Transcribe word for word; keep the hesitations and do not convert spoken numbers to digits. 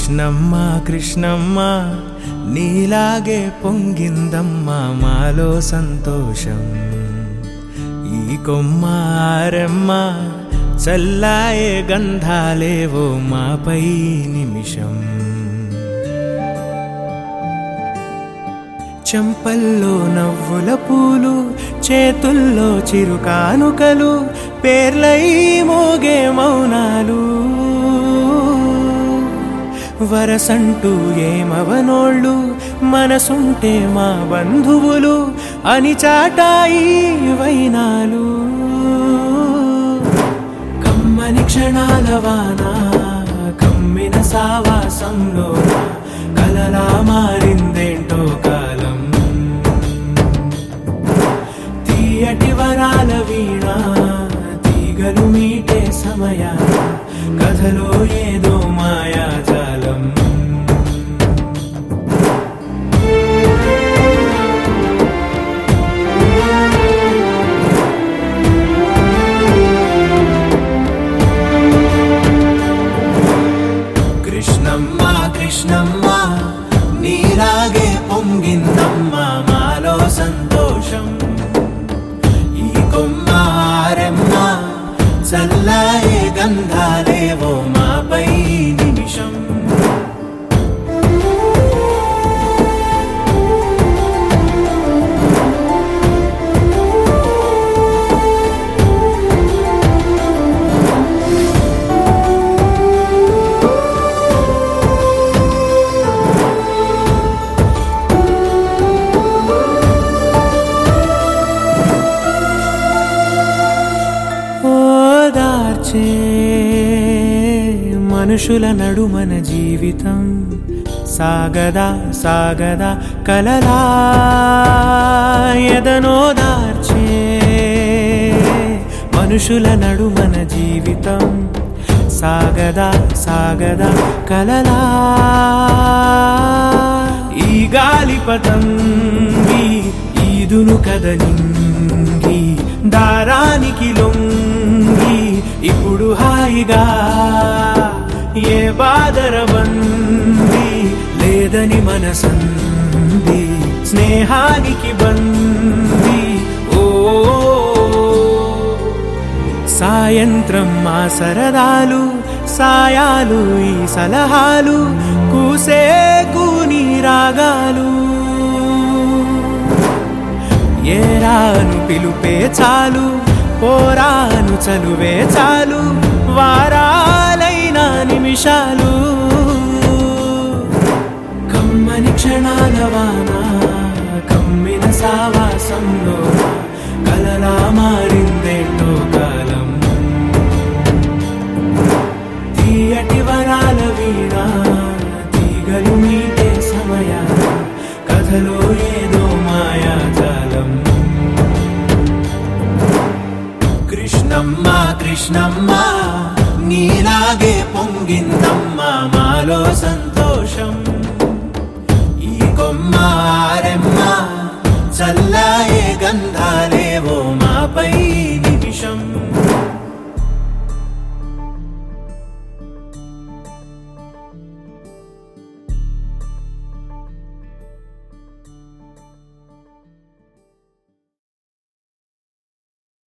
కృష్ణమ్మ కృష్ణమ్మ నీలాగే పొంగిందమ్మా మాలో సంతోషం. ఈ కొమ్మ ఆరెమ్మ చల్లాయే గంధాలేవో మాపై నిమిషం. చెంపల్లో నవ్వుల పూలు, చేతుల్లో చిరుకానుకలు, పేర్లై మోగే మౌనాలు. వరసంటూ ఏమవనోళ్ళు, మనసుంటే మా బంధువులు అని చాటాయి వైనాలు. కమ్మని క్షణాల వాన కమ్మిన సావాసంలో కలలా మారిందేంటో కాలం. తీయటి వరాల వీణ తీగలు మీటే సమయాన కథలో ఏదో మాయాజాలం. కృష్ణమ్మ కృష్ణమ్మ నీలాగే పొంగిందమ్మా మాలో సంతోషం. ఈ కొమ్మ ఆరెమ్మ చల్లాయే గంధాలేవో మాపై నిమిషం. మనుషుల నడుమన జీవితం సాగదా సాగదా కలలా ఎదనోదార్చే. మనుషుల నడుమన జీవితం సాగదా సాగదా కలలా. ఈ గాలిపతంగి ఈదును కదలింగి దారానికి లొంగి ఇప్పుడు హాయిగా ఏ బాదరబంది లేదని మనసంది స్నేహానికి బంది. ఓ సాయంత్రం మా సరదాలు సాయాలు ఈ సలహాలు కూసే కూని రాగాలు. ఏరాను పిలుపే చాలు పోరాను చలువే చాలు వారాలైన నిమిషాలు. కమ్మని క్షణాల వాన కమ్మిన సావాసంలో కలలా మారిందేంటో కాలం. తీయటి వరాల వీణ తీగలు మీటే సమయాన కథలో ఏదో మాయాజాలం. కృష్ణమ్మ కృష్ణమ్మ నీలాగే పొంగిందమ్మా మాలో సంతోషం.